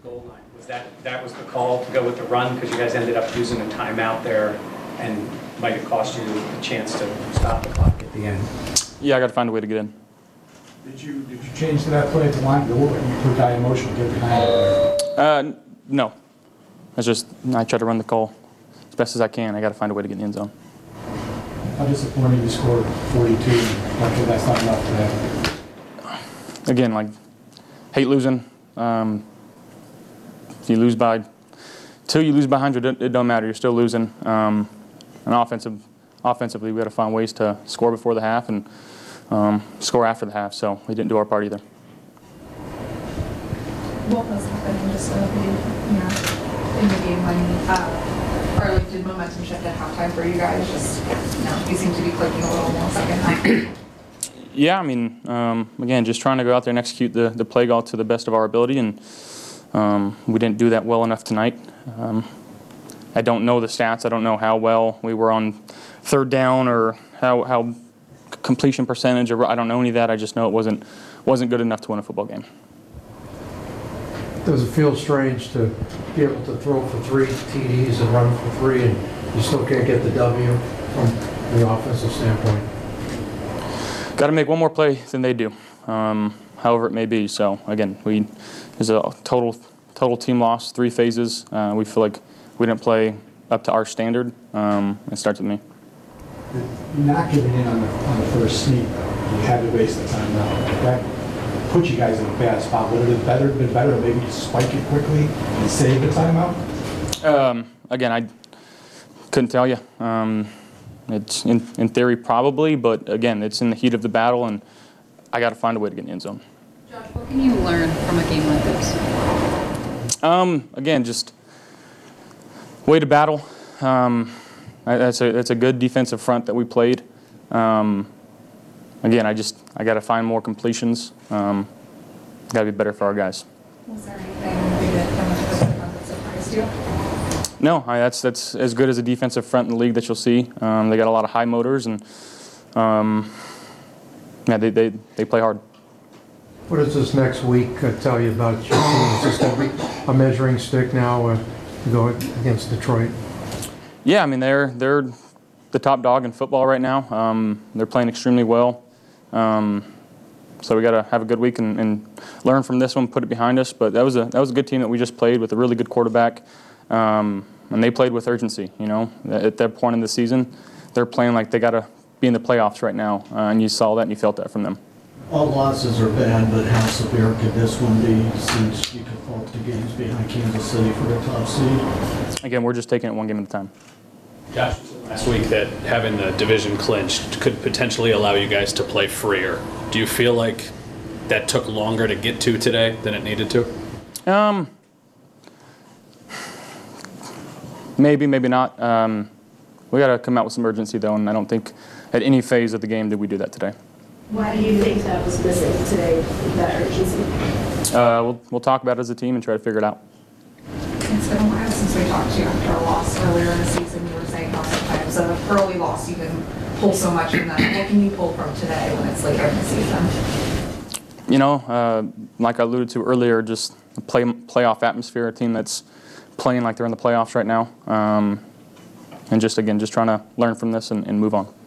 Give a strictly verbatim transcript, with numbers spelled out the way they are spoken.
goal line. Was that, that was the call to go with the run because you guys ended up using a timeout there and might have cost you a chance to stop the clock at the end? Yeah, I got to find a way to get in. Did you did you change to that play at the line? You put a guy in motion to get behind it? Uh, no. It's just I try to run the call as best as I can. I got to find a way to get in the end zone. How disappointing you scored forty-two. After that's not enough today. Again, like hate losing. Um, if you lose by two, you lose by one hundred. It, it don't matter. You're still losing. Um, and offensive, offensively, we had to find ways to score before the half and um, score after the half. So we didn't do our part either. What was happening just so we, you know, in the game when, uh, or like did momentum shift at halftime for you guys? Just, you know, you seem to be clicking a little more second half. Yeah, I mean, um, again, just trying to go out there and execute the, the play call to the best of our ability, and um, we didn't do that well enough tonight. Um, I don't know the stats. I don't know how well we were on third down or how, how completion percentage, or I don't know any of that. I just know it wasn't wasn't good enough to win a football game. Does it feel strange to be able to throw for three T Ds and run for three, and you still can't get the W from the offensive standpoint? Got to make one more play than they do, um, however it may be. So again, we there's a total total team loss, three phases. Uh, we feel like we didn't play up to our standard. Um, it starts with me. Not giving in on the on the first sneak, though. You had to waste the timeout. That put you guys in a bad spot. Would it have better been better maybe to spike it quickly and save the timeout? Um, again, I couldn't tell you. Um, It's in, in theory probably, but again, it's in the heat of the battle, and I got to find a way to get in the end zone. Josh, what can you learn from a game like this? Um, again, just way to battle. Um, that's a that's a good defensive front that we played. Um, again, I just I got to find more completions. Um, got to be better for our guys. Was there anything we did from the defensive front that surprised you? No, I, that's that's as good as a defensive front in the league that you'll see. Um, they got a lot of high motors, and um, yeah, they, they they play hard. What does this next week uh, tell you about your team? Is this going to be a measuring stick now uh, to go against Detroit? Yeah, I mean they're they're the top dog in football right now. Um, they're playing extremely well. Um, so we got to have a good week and, and learn from this one, put it behind us. But that was a that was a good team that we just played with, a really good quarterback. Um, and they played with urgency, you know. At that point in the season, they're playing like they got to be in the playoffs right now, uh, and you saw that and you felt that from them. All losses are bad, but how severe could this one be since you could fall two games behind Kansas City for the top seed? Again, we're just taking it one game at a time. Josh, you said last week that having the division clinched could potentially allow you guys to play freer. Do you feel like that took longer to get to today than it needed to? Um. Maybe, maybe not. Um, we got to come out with some urgency, though, and I don't think at any phase of the game did we do that today. Why do you think that was missing today, that urgency? Uh, we'll, we'll talk about it as a team and try to figure it out. It's been a while since we talked to you after a loss earlier in the season. You were saying how sometimes an early loss you can pull so much from that. What can you pull from today when it's later in the season? You know, uh, like I alluded to earlier, just the play, playoff atmosphere, a team that's playing like they're in the playoffs right now. Um, and just, again, just trying to learn from this and, and move on.